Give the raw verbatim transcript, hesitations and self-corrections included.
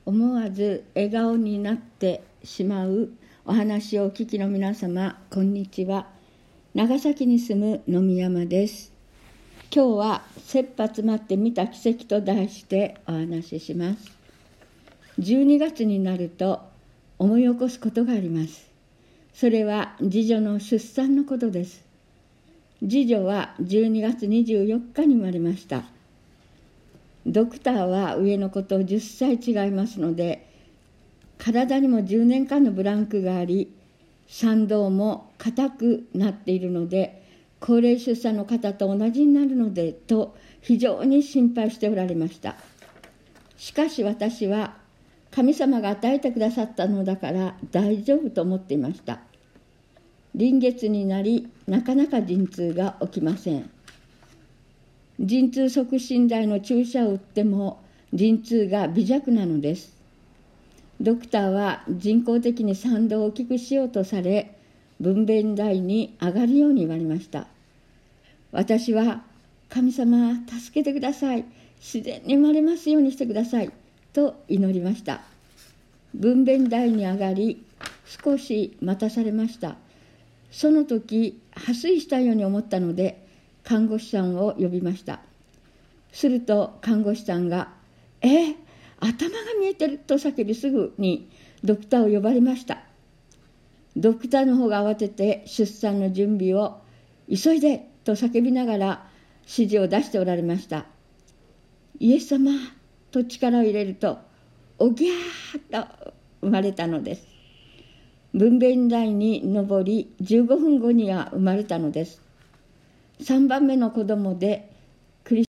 思わず笑顔になってしまうお話をお聞きの皆様、こんにちは。長崎に住む野見山です。今日は切羽詰まって見た奇跡と題してお話しします。じゅうにがつになると思い起こすことがあります。それは次女の出産のことです。次女はじゅうにがつにじゅうよっかに生まれました。ドクターは上の子とじゅっさい違いますので、体にもじゅうねんかんのブランクがあり、産道も硬くなっているので、高齢出産の方と同じになるのでと非常に心配しておられました。しかし私は神様が与えてくださったのだから大丈夫と思っていました。臨月になり、なかなか陣痛が起きません。陣痛促進剤の注射を打っても陣痛が微弱なのです。ドクターは人工的に産道を大きくしようとされ、分娩台に上がるように言われました。私は、神様助けてください、自然に生まれますようにしてくださいと祈りました。分娩台に上がり、少し待たされました。その時破水したように思ったので、看護師さんを呼びました。すると看護師さんが、え頭が見えてると叫び、すぐにドクターを呼ばれました。ドクターの方が慌てて出産の準備を急いでと叫びながら指示を出しておられました。イエス様と力を入れると、おぎゃーと生まれたのです。分娩台に上り、じゅうごふんごには生まれたのです。さんばんめの子供で、